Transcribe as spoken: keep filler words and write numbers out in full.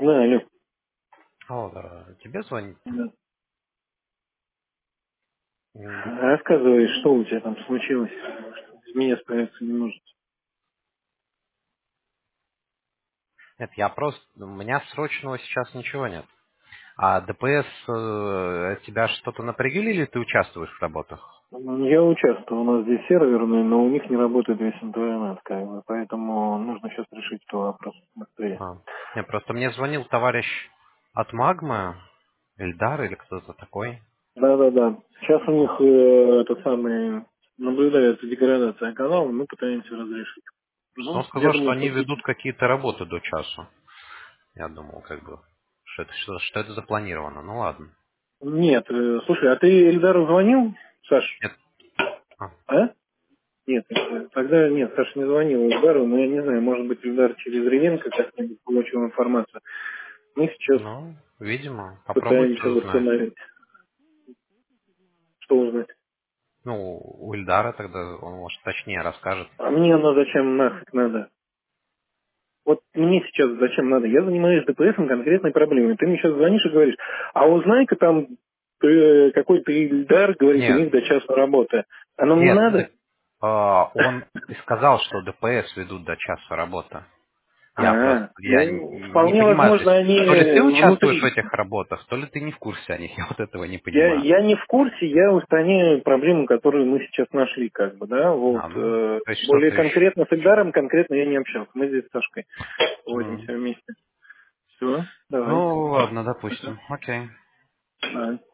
Да, алло. Алло, да, тебе звонит? Да. М, Рассказывай, что у тебя там случилось. Без меня справиться не может. Нет, я просто... У меня срочного сейчас ничего нет. А ДПС э, тебя что-то напрягили или ты участвуешь в работах? Я участвую, у нас здесь серверные, но у них не работает весь интернет, как бы, поэтому нужно сейчас решить этот вопрос быстрее. А. Нет, просто мне звонил товарищ от Магмы, Эльдар или кто-то такой. Да-да-да. Сейчас у них э, это самое наблюдается деградация канала, мы пытаемся разрешить. Он Ну, я сказал, что думаю, они что ведут какие-то работы до часу. Я думал, как бы, что это, что, что это запланировано. Ну ладно. нет. э, слушай, а ты Эльдару звонил, Саш? Нет. А, А? Нет, э, тогда нет, Саша не звонил Эльдару, но я не знаю, может быть, Эльдар через Ревенко как-нибудь получил информацию. Мы сейчас ну, видимо, попробуйте пытаемся узнать. восстановить. Что узнать? Ну, у Ильдара тогда он, может, точнее расскажет. А мне оно зачем нафиг надо? Вот мне сейчас зачем надо? Я занимаюсь ДПСом конкретной проблемой. Ты мне сейчас звонишь и говоришь, а узнай-ка там э, какой-то Ильдар, говорит, у Нет, них до часа работы. Оно мне нет, надо? д- а, он и сказал, что ДПС ведут до часа работы. Я просто, А, я ну, н- не вполне понимаю, то возможно, есть, они то ли ты участвуешь в внутри. этих работах, то ли ты не в курсе о них, я вот этого не Я, понимаю. я не в курсе, я устраняю проблему, которую мы сейчас нашли, как бы, да, вот. А, ну, э, то есть более что-то еще. конкретно с Эльдаром конкретно я не общался. Мы здесь с Сашкой М. возимся вместе. Все, давай. Ну, ладно, Пока. допустим. Окей. Давай.